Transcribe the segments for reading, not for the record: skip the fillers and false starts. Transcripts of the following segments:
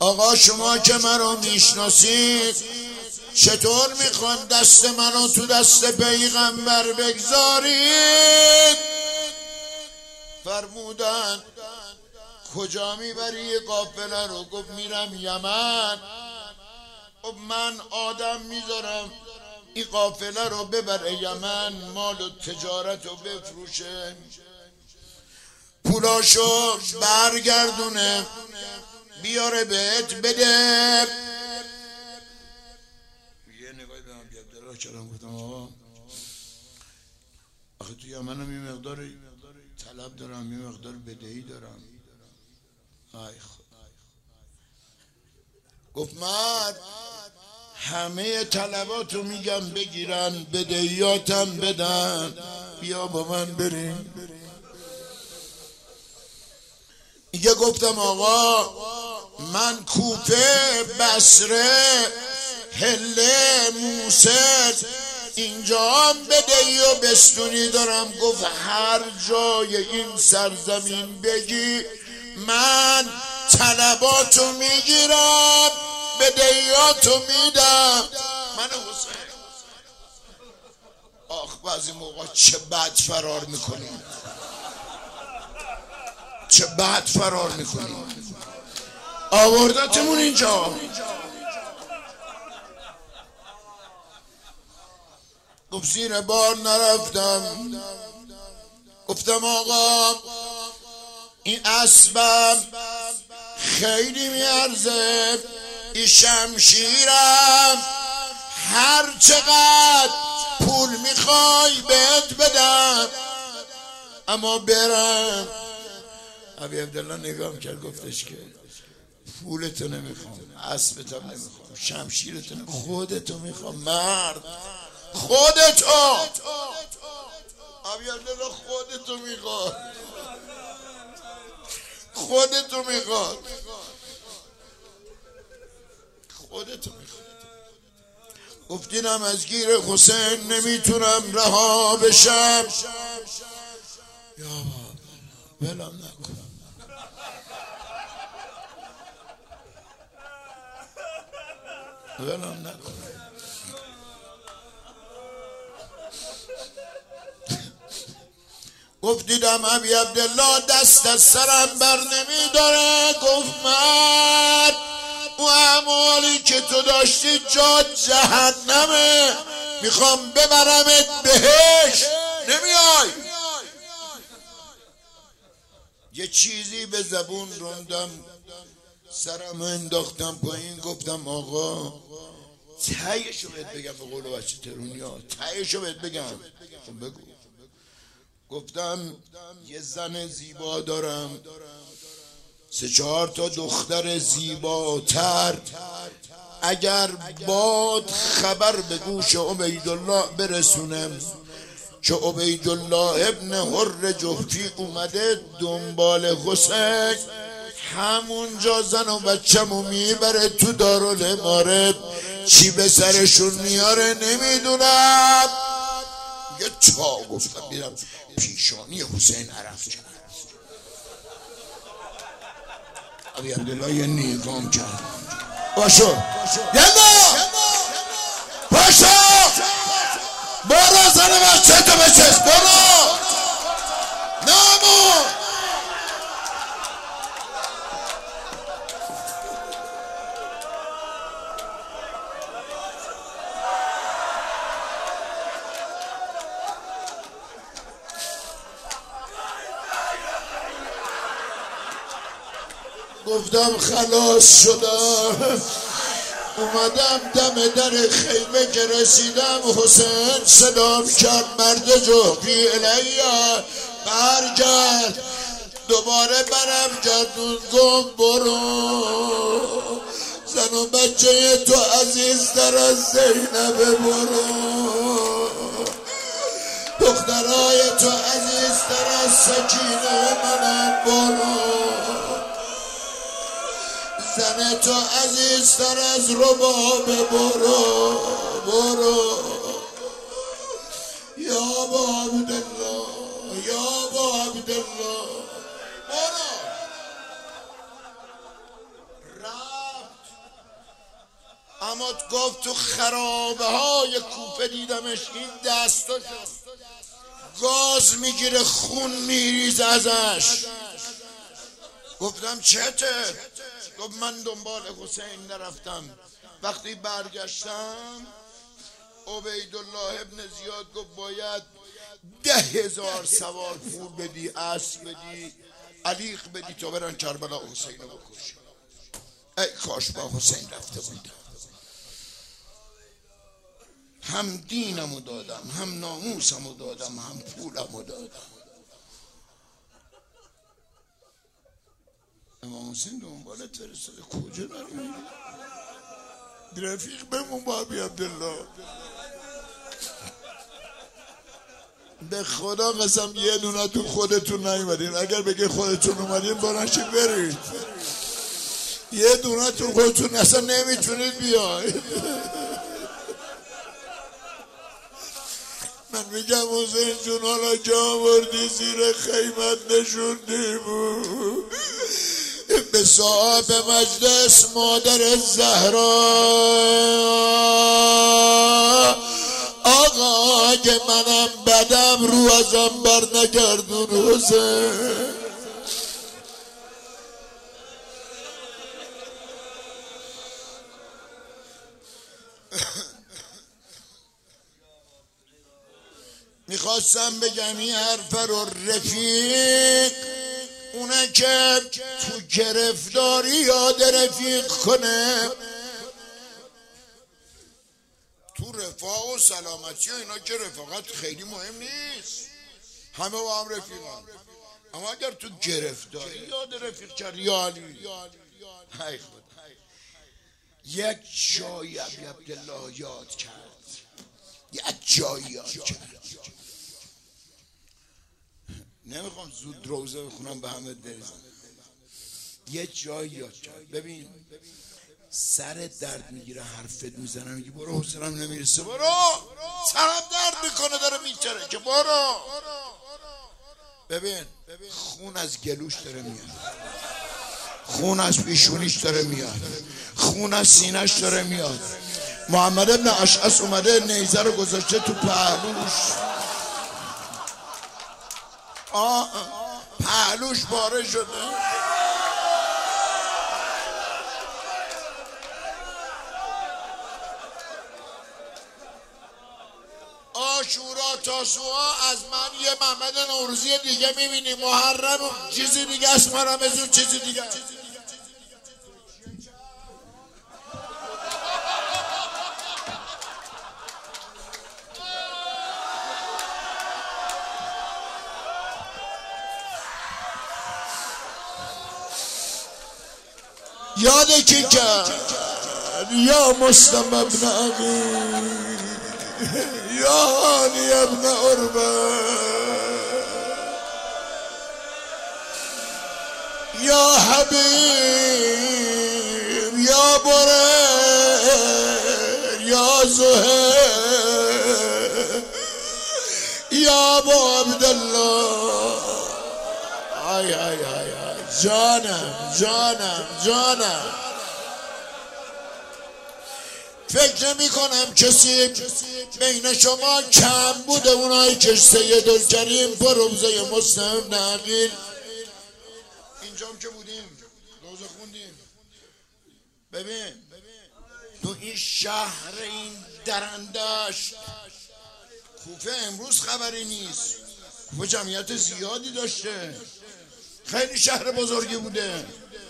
آقا شما که منو میشناسید چطور میخوان دست منو تو دست پیغمبر بگذارید؟ فرمودن کجا میبری قافله رو؟ گفت میرم یمن. خب من آدم میذارم این قافله رو ببره یمن، مال و تجارت رو بفروشه، پولاشو برگردونه بیاره بهت بده. یه نگاهی به من بیاد داره کردم، گفتم آقا آخه تو یمنم یه مقدار طلب دارم، یه مقدار بدهی دارم. آی خدا. گفت مرد همه طلباتو میگم بگیرن، بدهیاتم بدن، بیا با من بریم. دیگه گفتم آقا من کوفه، بصره، هله، موسر اینجا هم بدهی و بستونی دارم. گفت هر جای این سرزمین بگی من طلباتو میگیرم، بدهیاتو میدم. من حسین آخ بعضی موقع چه بد فرار میکنیم، چه بد فرار میکنیم. آوردتمون اینجا. گفت زیر بار نرفتم. گفتم آقا این اسبم خیلی میارزه، این شمشیرم هر چقدر پول میخوای بهت بدم، اما برم. ابی عبدالله نگاه کرد گفتش که پولتو نمیخوام، اسبتو نمیخوام، شمشیرتو نمیخوام، خودتو میخوام. مرد خودتو. ابی عبدالله خودتو میخواد، خودتو میخواد، خودتو میخواد. گفتینم از گیر حسین نمیتونم رها بشم. یا بابا ولم نکن، ولم نکن. گفت دیدم ابی عبدالله دست از سرم بر نمیداره. گفت مرد او اعمالی که تو داشتی جا جهنمه، میخوام ببرمت بهش، نمیای. یه چیزی به زبون روندم، سرم انداختم پایین. گفتم آقا تهیشو بهت بگم، به قول بچه ترونیا تهیشو بهت بگم. بگو. گفتم یه زن زیبا دارم، 3-4 تا دختر زیباتر. اگر باد خبر به گوش عبیدالله برسونم که عبیدالله ابن حر جحفی اومده دنبال حسین، همونجا زن و بچه‌مو میبره تو دارالامارت، چی به سرشون میاره نمیدونم. یه چا گفتم میرم پیشانی حسین عرف کرد. ابی عبدالله یه نگام کرد. باشو یلا باشو، برو زن بچه تو بچش، برو نامو. گفتم خلاص شدم. اومدم دم در خیمه که رسیدم، حسین صدام کرد مرد جحفی الیا برگرد. دوباره برم گردون گم برو، زن و بچه تو عزیزتر از زینب برو، دخترای تو عزیزتر از سکینه منم برو، زن تو عزیزتر از رباب برو برو. یا با عبدالله، یا با عبدالله برو. رفت محمد گفت تو خرابه های کوفه دیدمش، این دستاشو گاز میگیره خون میریزه ازش. گفتم چته؟ گفت من دنبال حسین نرفتم، وقتی برگشتم عبیدالله ابن زیاد گفت باید 10,000 سوار پول بدی، اسب بدی، علیق بدی تا برن کربلا حسین رو بکشن. ای کاش با حسین رفته بودم، هم دینمو دادم، هم ناموسمو دادم، هم پولمو دادم. امام حسین دنبالت فرستاده، کجا داری میری؟ رفیق بمون با ابی عبدالله. به خدا قسم یه دونه تو خودتون نیومدین، اگر بگه خودتون اومدین بلنشید برید. یه دونه تو خودتون اصلا نمیتونید بیاید. من میگم حسین جون حالا جا بردی زیر خیمت نشوندی بود به صاحب مجلس مادر زهرا، آقا اگه منم بدم رو ازم بر نگردون حسین. میخواستم بگم این حرف رو رفیق، اونه که تو گرفتاری یاد رفیق کنه، تو رفاه و سلامتی و اینا که رفاقت خیلی مهم نیست، همه با هم رفیقان، اما اگر تو گرفتاری یاد رفیق کرد یا علی های خدا. یک جایی ابی عبدالله یاد کرد، یک جایی یاد کرد، نمیخوام زود روزه بخونم به همه بریزم. یه جایی یاد کرد، ببین سر درد میگیره حرفت میزنه، میگی برو حوصله‌ام نمیرسه، برو سرم درد میکنه داره میچره که برو. ببین خون از گلوش داره میاد، خون از پیشونیش داره میاد، خون از سینه‌ش داره میاد. محمد ابن اشعث اومده نیزه رو گذاشته تو پهلوش، پهلوش پاره شده. آشورا تاسوعا از من یه محمد نوروزی دیگه میبینی، محرم چیزی دیگه است، رمضان چیزی دیگه. یاد کی کرد یا مسلم ابن عقیل، یا هانی ابن عربه، یا حبیب، یا بریر، یا زهیر، یا ابو عبدالله. آی آی آی جانم جانم جانم. فکر نمی کنم کسی بین شما کم بوده اونایی که سیدالکریم با روزه مسلم ابن عقیل اینجام که بودیم روزه خوندیم. ببین تو این شهر این درندشت کوفه امروز خبری نیست، کوفه جمعیت زیادی داشته، خیلی شهر بزرگی بوده.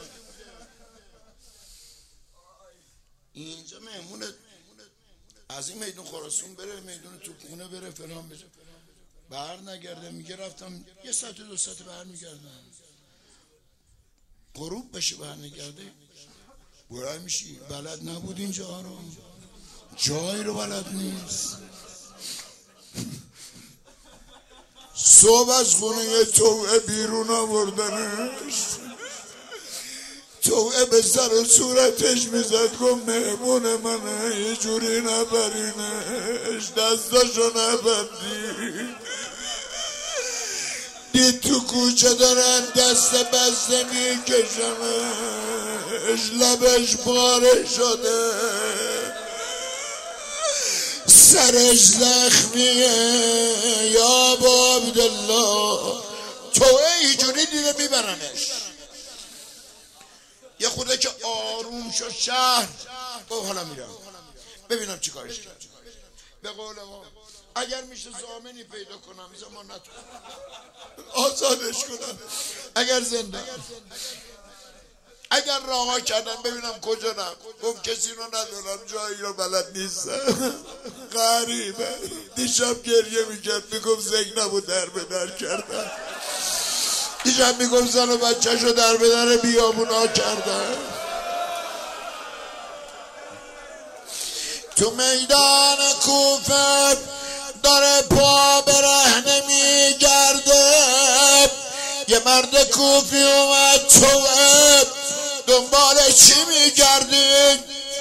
اینجا مهمونه از این میدون خراسان بره میدون توپخونه بره فلان بره، بر نگرده. میگه رفتم یه ساعت دو ساعت بر میگردم، غروب بشه بر نگرده برای میشی. بلد نبود اینجا رو، جایی رو بلد نیست. صبح از خونه توعه بیرون آوردنش، توعه به سر و صورتش میزد، گفت مهمون منه یه جوری نبرینش، دستاشو نبندی. دید تو کوچه دارن دست بسته میکشنش، لبش پاره شده، سرش زخمیه یا ابا عبدالله تو اینجوری دیده میبرنش. یه خورده که آروم شد شهر گفت حالا میرم ببینم چی کارش کرد. به قول ما اگر میشه زامنی پیدا کنم زمانت آزادش کنم، اگر زنده اگر راها کردن ببینم کجا نم. گفت کسی رو ندارم جایی رو بلد نیستم. غریبه دیشب گریه میکرد میگفت زینب رو در به در کردن، دیشب میگفت زن و بچه‌ش رو در به در بیابونا کردن. تو میدان کوفه داره پا برهنه میگرده، یه مرد کوفی اومد توه دنبال چی میگردی؟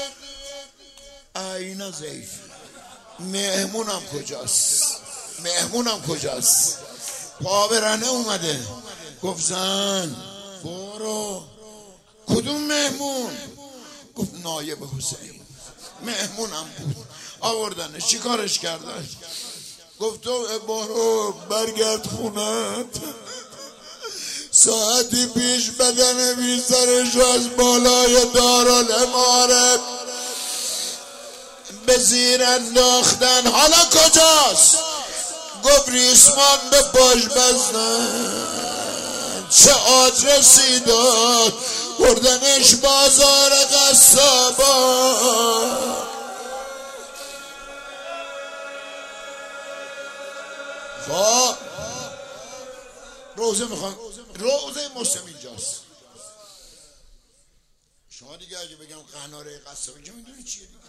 اینا ضعیف مهمونم کجاست؟ مهمونم کجاست؟ پا برهنه اومده. گفت زن برو. کدوم مهمون؟ گفت نایب حسین. مهمونم بود آوردنش. چی کارش کردن؟ گفت تو برو برگرد خونت، ساعتی پیش بدن بیزارش از بالای دارالاماره به زیر انداختن. حالا کجاست؟ گفت ریسمان به باش بزنن. چه آدرسی داد؟ بردنش بازار قصابان. خب روزه میخوام، روزه مسلم اینجاست. شما دیگه اگه بگم قناره قصابی که میدونی چیه دیگه؟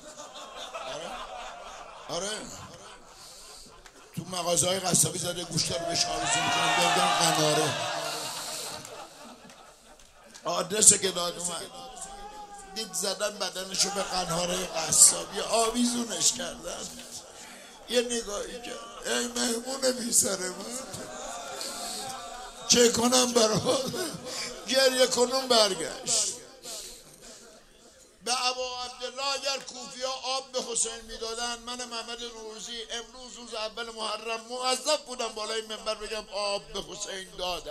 آره تو مغازه های قصابی زده گوشت رو بهش آویزون میکنن بگم قناره. آدرسه که داد اومد دید زدن بدنشو به قناره قصابی آویزونش کردن. یه نگاهی کرد ای مهمون بی سر من چه کنم برات؟ گریه کنم. برگشت به ابا عبدالله اگر کوفی ها آب به حسین میدادن، من محمد نوروزی امروز روز اول محرم موظف بودم بالای منبر بگم آب به حسین دادن.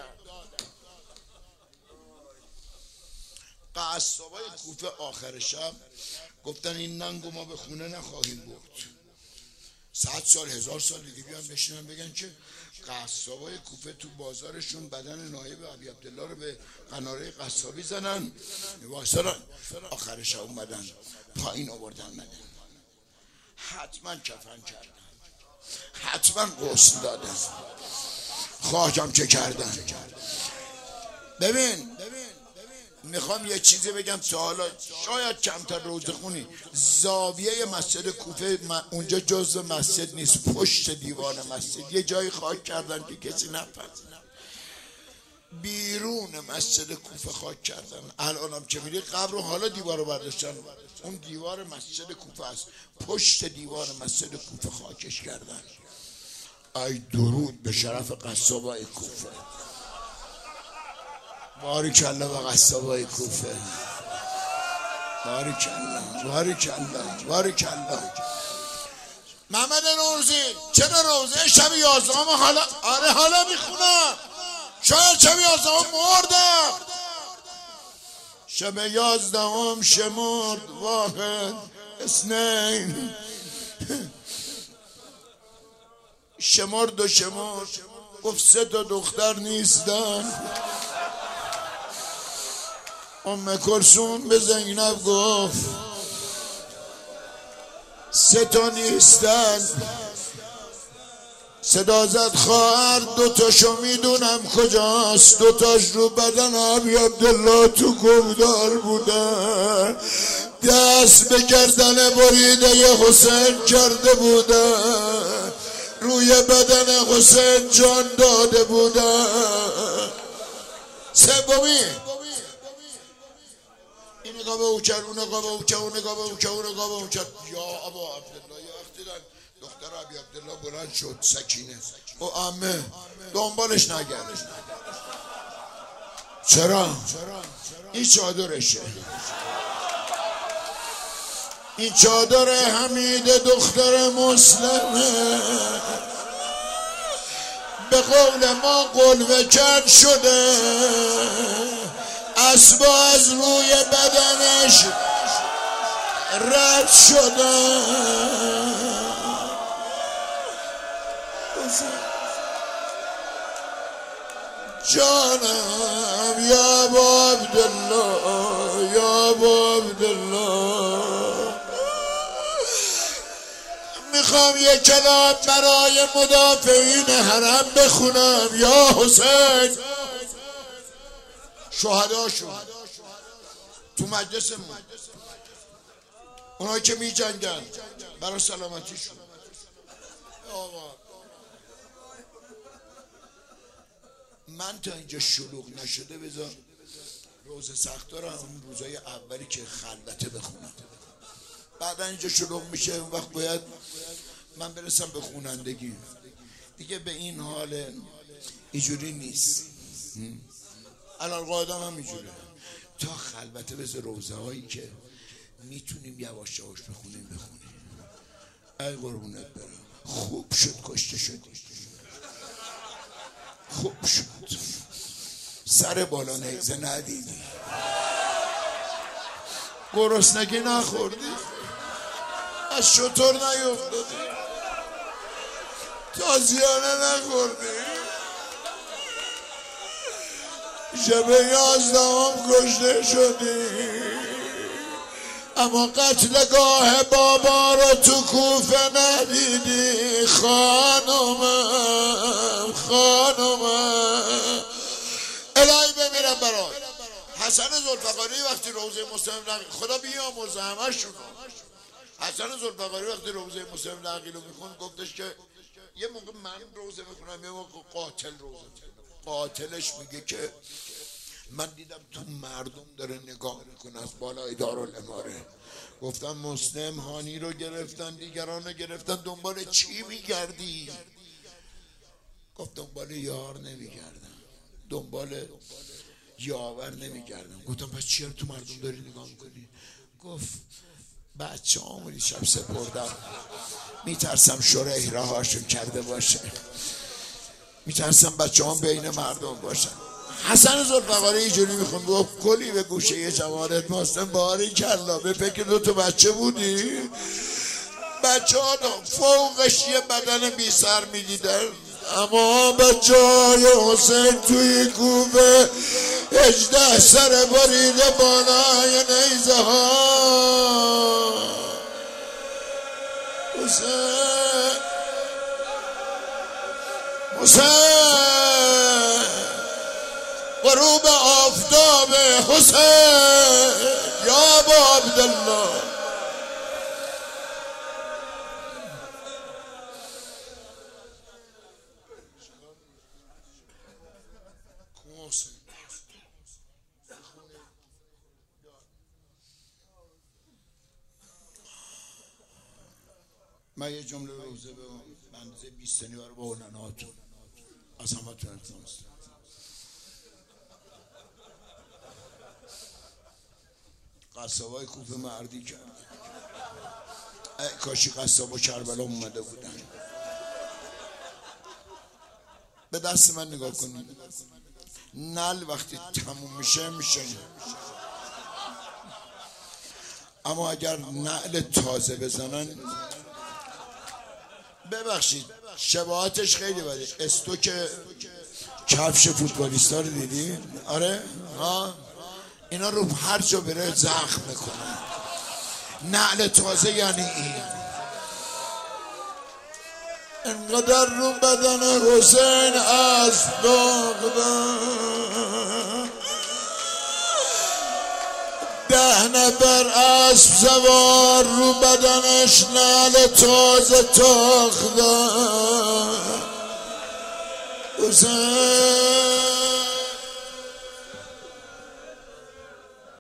قصابای کوفه آخر شب گفتن این ننگو ما به خونه نخواهیم برد. 100 سال 1000 سال دیگه بیان بشینن بگن که قصابای کوفه تو بازارشون بدن نایب ابی عبدالله رو به قناره قصابی زنن واسران. آخر شب اومدن پایین آوردن مدن، حتما کفن کردن، حتما غسل دادن. خواهجم چه کردن؟ ببین میخوام یه چیزی بگم تا حالا شاید کمتر روزه خونی. زاویه مسجد کوفه اونجا جزء مسجد نیست، پشت دیوان مسجد یه جایی خاک کردن که کسی نفهمه. بیرون مسجد کوفه خاک کردن. الانم که میری قبر رو حالا دیوار رو برداشتن، اون دیوار مسجد کوفه است. پشت دیوار مسجد کوفه خاکش کردن. ای درود به شرف قصابای کوفه. باریکالله به قصابای کوفه. باریکالله. محمد نوروزی چرا روزه شب 11 حالا؟ آره حالا میخونم. شاید شب 11 مردم. شب 11 شمرد واحد اثنین. شمرد و شمرد گفت 3 تا دختر نیستن. ام کلثوم به زینب گفت 3 تا نیستن. صدا زد خواهر 2 تاشو میدونم کجاست. 2 تاش رو بدن ابی عبدالله تو گودال بودن. دست به گردن بریده حسین کرده بودن. روی بدن حسین جان داده بودن. سومی این نگاه به او کرد، اون نگاه به او کرد، اون نگاه به او کرد، اون نگاه به او کرد. یا ابا عبدالله یا وقتی دختر ابی عبدالله بلند شد سکینه او عمه دنبالش نگرد. چرا؟ این چادرشه. این چادر حمید دختر مسلمه، به قول ما قلوه کرد شده، اسبا از روی بدنش رد شده. جانم یا ابا عبدالله، یا ابا عبدالله، میخوام یک کلام برای مدافعین حرم بخونم. یا حسین، شهداشون تو مجلسمون، اونایی که می جنگن برای سلامتیشون. آقا من تا اینجا شلوغ نشده بذار روز سختار همون روزای اولی که خلوته بخونم، بعدا اینجا شلوغ میشه، اون وقت باید من برسم به خونندگی. دیگه به این حال اینجوری نیست. الان قاعدم هم اینجوره، تا خلوته بذار روزه هایی که میتونیم یواش یواش بخونیم. ای قربونت برم، خوب شد کشته شدی، خوب شد سر بالا نگزه ندیدی، گرسنگی نخوردی، از شتر نیفتادی، تازیانه نخوردی، شب 11 کشته شدی، اما قتلگاه بابا رو تو کوفه ندیدی. خانومم خانومم، الهی بمیرم برات. حسن ذوالفقاری وقتی روزه مسلم خدا بیامرزه همشون، حسن ذوالفقاری وقتی روزه مسلم نقیل رو میخون گفتش که یه موقع من روزه میخونم، یه موقع قاتل روزه میخونم. قاتلش میگه که من دیدم تو مردم داره نگاه میکنه از بالای دارالاماره. گفتم مسلم هانی رو گرفتن، دیگران رو گرفتن، دنبال چی میگردی؟ گفت دنبال یار نمیگردم، دنبال یاور نمیگردم. گفتم پس چرا تو مردم داری نگاه میکنی؟ گفت بچه همونی شب سپردم، میترسم شرح رهاشون کرده باشه، میترسم بچه هم بین مردم باشن. حسن ذوالفقاری اینجوری میخوند، گفت کلی به گوشه یه جوانت مسلم باری کلا، به فکر 2 بچه بودی؟ بچه ها فوقش یه بدن بی سر میدیدن، اما بچه های حسین توی کوفه 18 سر بریده بالای نیزه ها. حسین حسین غروب آفتاب حسین، یا ابا عبدالله. من یه جمله روزه به اندازه 20 سنی برای بولناتون از همه تون التماس. قصابای کوفه مردی کرد، ای کاشی قصابا کربلا اومده بودن. به دست من نگاه کنید، نل وقتی تموم میشه میشه، اما اگر نعل تازه بزنن، ببخشید شباهتش خیلی بده، استوک کفش فوتبالیستا رو دیدی؟ آره ها، اینا رو هر جا بره زخم میکنن. نعل تازه یعنی این. انقدر رو بدن حسین از داغدن، 10 نفر اسب سوار رو بدنش نعل تازه تاختن. حسین